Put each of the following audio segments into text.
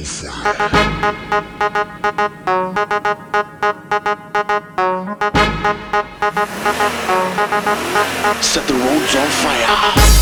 Set the roads on fire.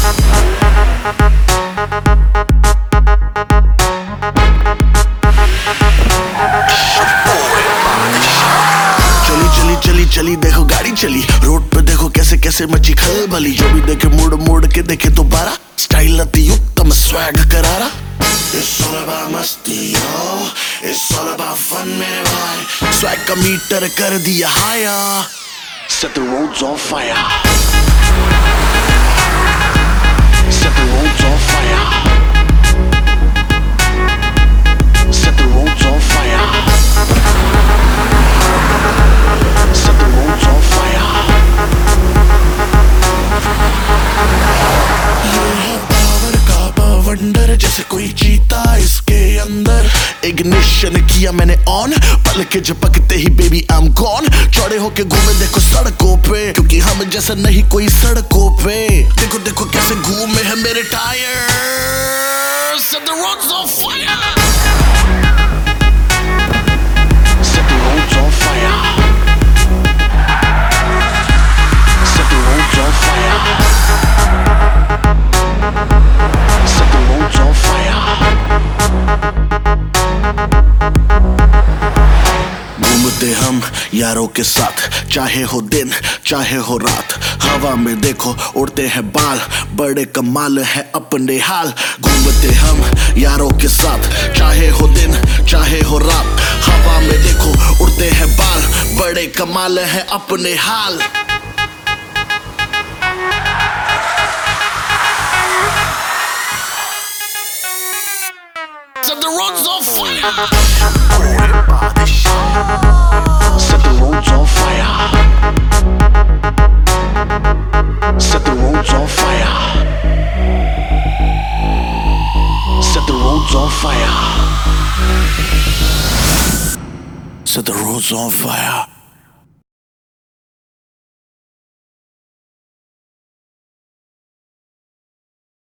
चली चली चली देखो गाड़ी चली, रोड पे देखो कैसे कैसे मची खलबली। जो भी देखे मुड़ मुड़ के देखे दोबारा, स्टाइल अति उत्तम स्वैग करारा। It's all about मस्ती yo, it's all about fun मेरे भाई। स्वैग का मीटर कर दिया हाया। Set the roads on fire. Set the roads on fire. Set the roads on fire. Set the roads on fire. ये है पावर का पावंडर, जैसे कोई चीता इसके अंदर। इग्निशन किया मैंने ऑन, पल के झपकते ही बेबी आई एम गॉन। चौड़े होके घूमे देखो सड़कों पे, क्योंकि हम जैसा नहीं कोई सड़कों पे। देखो देखो कैसे घूमे हैं मेरे tyre. Set the roads on fire. Set the roads on fire. Set the roads on fire. Set the roads on fire. घूमते हम यारों के साथ, चाहे हो दिन चाहे हो रात। हवा में देखो उड़ते हैं बाल, बड़े कमाल है अपने हाल। घूमते हम यारों के साथ, चाहे हो दिन चाहे हो रात। हवा में देखो उड़ते हैं बाल, बड़े कमाल है अपने हाल। Set the roads on fire. Set the roads on fire. Set the roads on fire. Set the roads on fire. Set the roads on fire.